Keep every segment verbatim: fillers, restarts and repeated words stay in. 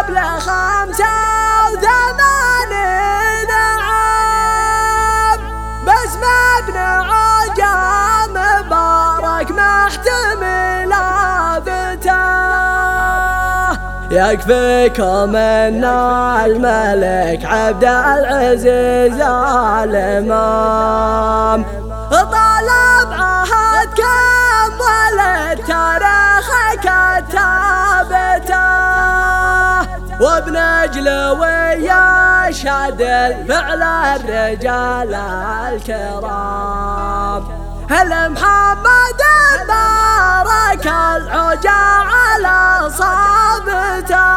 قبل خمسة وثمانين عام، بس مبنى عجام مبارك محتمل آفته. يكفيكم ان الملك عبد العزيز الامام طلب عهدكم وللتاريخ كتابته، وبنجلوي يشهد الفعل الرجال الكرام. هل محمد بارك العجا على صابته.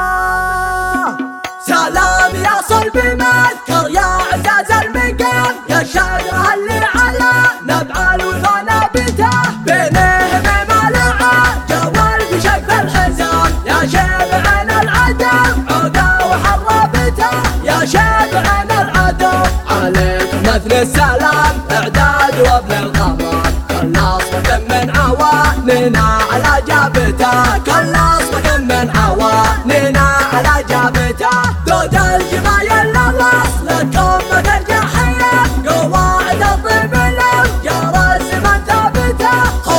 سلام يا صلب مذكر يا عزاز المقام، يا الشجرة اللي على نبع الوفا نابته، بينهم ملعة جوال بشق الحزام، يا شبعنا العدم عوده وحربته، يا شبعنا العدم. عليكم مثل السلام اعداد وابن القمر، كل اصوات من عواننا على جابته، كل اصوات من عواننا على جابته. دود الجمايل الوصل لكم ترجحيه، قواعد الطيب لو جرى الزمن ثابته،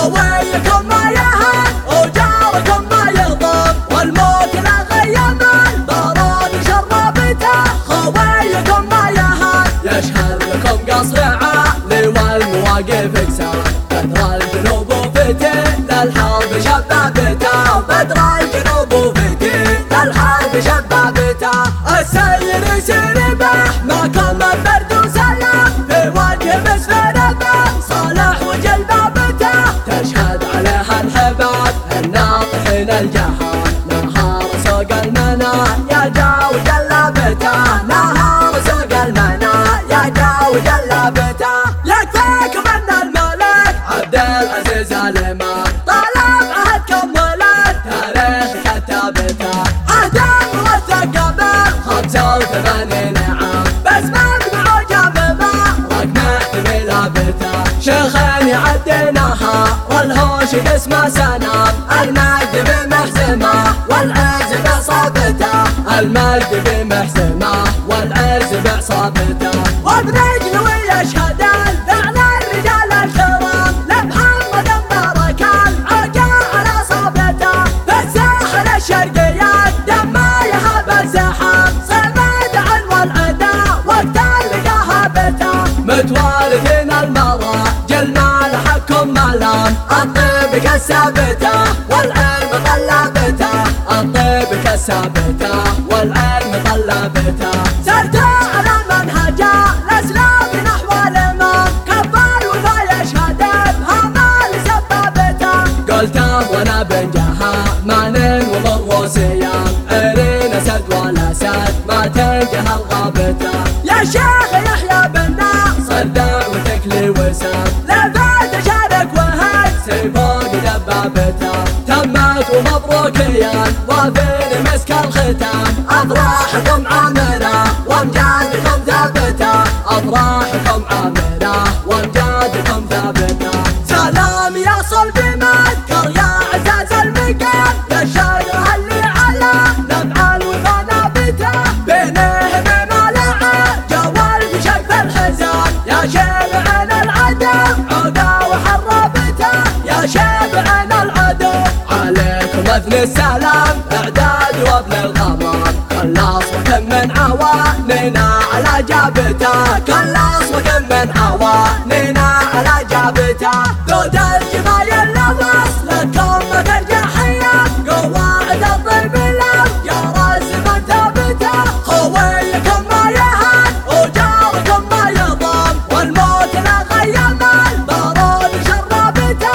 خويكم ما يهان وجاركم ما يغضب، والموت لا غيم البراد شربته، خويكم ما يهان. يشهد لكم قصر عالي والمواقف اكسار، بدر الجنوب وفتن للحرب شبابته، بدر الجنوب وفتن للحرب شبابته. السير يسير به معكم البرد وسلام، في وجه مسفر به صالح وجلبابته، تشهد عليها الحباب الناطحين الجهاد، نهار سوق المنى يا جاو جلابته، نهار سوق المنى يا جاو جلابته. يكفيكم ان الملك عبد العزيز الامام طلب عهدكم وللتاريخ كتابته، عهده موثق قبل خمسة وثمانين عام، بس مبنى عجاب مبارك محتمل آفته. شيخين يعديناها والهوش اسمه سنام، المجد بمحزمه والعز بعصابته، المجد بمحزمه والعز بعصابته. وبنجلوي يشهد الفعل الرجال الكرام، لمحمد مبارك العجا على صابته، في الساحل الشرقي الدم يهاب الزحام، صمد عن والعدا وقت اللقاها بته، متوارثين المراجل ما لحقكم ملام، الطيب كالثابته والعلم طلابته، الطيب كالثابته والعلم طلابته. سرته على منهج الاسلام نحو الامام، كبر وفا يشهد بها مال سبابته، قلته وانا بنجها مانن وضر وسيام، عرين اسد والاسد ما تنجه الغابته. يا شيخ يحيى بن ناصر دعوتك لي وسام، لفت شارك وهد سيفوق دبابته، تمت ومبروكيا وفين مسك الختام، افراحكم عامره وامجادكم ثابته، افراحكم عامره وامجادكم ثابته. سلام يا صلب مذكر يا عزاز المقام، يا الشجرة اللي على نبع الوفا نابته، بينهم ملعة جوال بشق الحزام، يا شبعنا العدم عوده وحربته، يا شبعنا العدم. عليكم مثل السلام اعداد وابن القمر، كل اصوات من عواننا على جابته، كل اصوات من عواننا على جابته. دود الجمايل الوصل لكم ترجحيه، قواعد الطيب لو جرى الزمن ثابته، خويكم ما يهان وجاركم ما يضام، والموت لا غيم البراد شربته،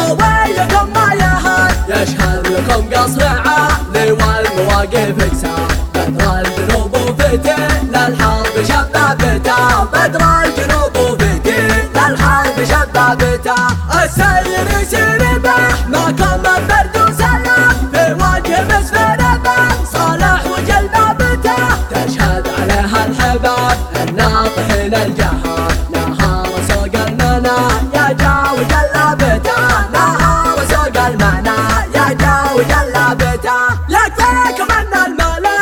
خويكم ما يهان. يشهد لكم قصر عالي والمواقف اكسار، بدر الجنوب وفتن للحرب شبابته، بدر الجنوب وفتن للحرب شبابته. السير يسير به معكم البرد وسلام، في وجه مسفر به صالح وجلبابته، تشهد عليها الحباب الناطحين الجهاد، نهار سوق المنى يا جاو جلابته، نهار سوق المنى يا جاو جلابته. يكفيكم ان الملك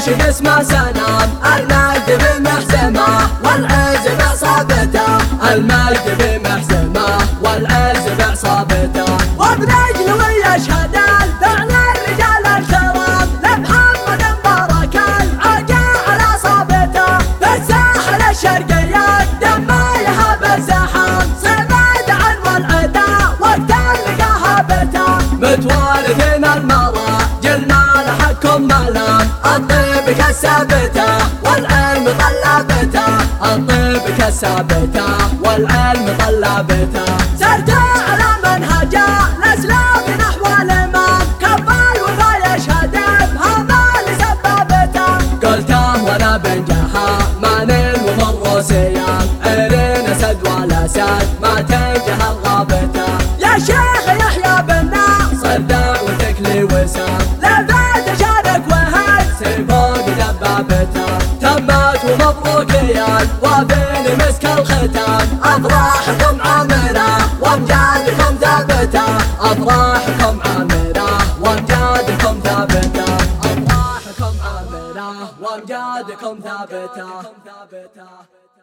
عاشق اسمه سلام المجد بمحزمه والعز بعصابته المجد بمحزمه والعز بعصابته وبنجل ويشهد الفعل الرجال الكرام لمحمد مبارك العقا على صابته في الساحل الشرقي الدم يهاب الزحام صمد عن والعدا وقت اللقاها بته متوارثين المراجل ما لحقكم ملام الطيب كالثابته والعلم طلابته الطيب كالثابته والعلم طلابته سرت على منهج الاسلاف نحو الامام كفى الوفا يشهد بهذا لسبابته قلته وانا بنجحا ما نل ومر سيام عيرين اسد ولا سد ما تنجح الغابته يا شيخ يحيى بن ناصر دعوتك لي وسام لفت شارك وهد سيفوق دبابته تمت ومبروكيات وبين مسك الختام افراحكم عامره وامجادكم ثابته افراحكم عامره وامجادكم ثابته افراحكم عامره وامجادكم ثابته